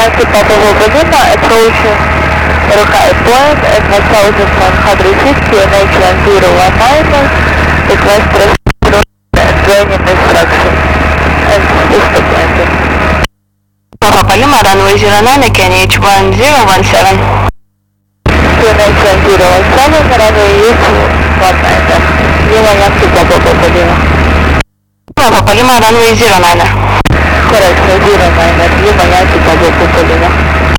Yankee Papa Lima, approaching Rokai Point at 1150 and H1019, request rescue and training instruction, and stop landing. Papa Lima, runway 09 again, H1017. H1017, runway U219, Lima Yankee Papa Lima. Papa Lima, runway 09. Correct, 09, Lima Yankee Papa Lima.